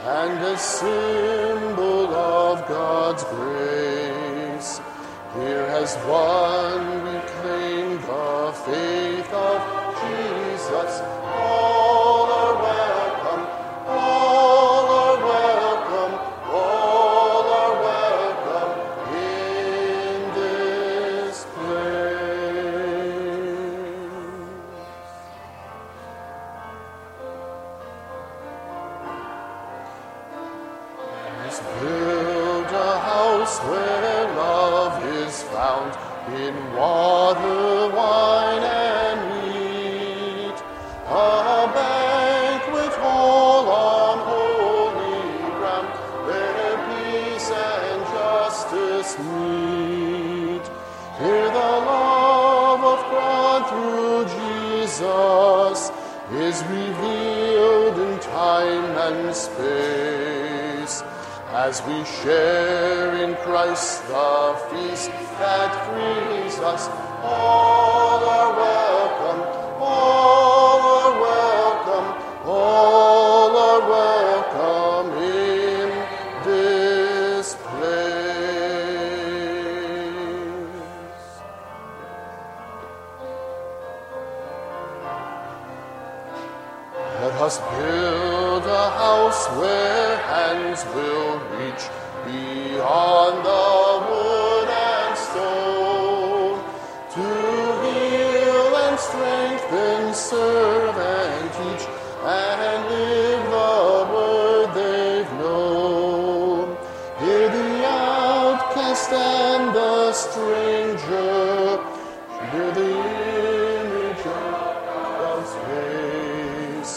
and a symbol of God's grace. Here has one reclaimed the faith of Jesus. All are welcome, all are welcome, all are welcome in this place. Let's build a house where love is found in water, wine, and meat. A banquet hall on holy ground where peace and justice meet. Here the love of God through Jesus is revealed in time and space, as we share in Christ the feast that frees us. All are welcome, all are welcome, all are welcome in this place. Let us build a house where hands will reach beyond the wood and stone, to heal and strengthen, serve and teach, and live the word they've known. Hear the outcast and the stranger, hear the image of God's face.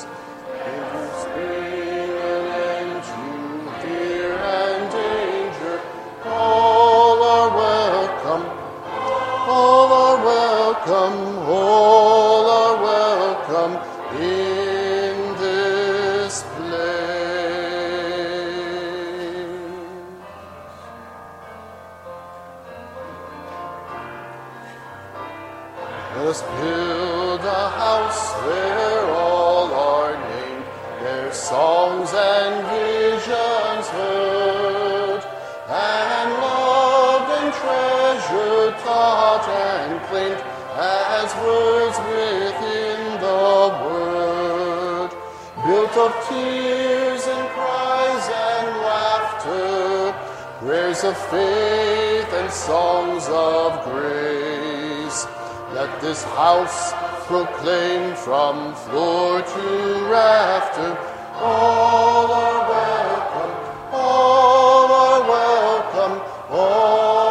All are welcome in this place. Let us build a house where all are named, their songs and visions heard, and loved and treasured, taught and claimed as words within the word, built of tears and cries and laughter, prayers of faith and songs of grace. Let this house proclaim from floor to rafter, all are welcome, all are welcome, all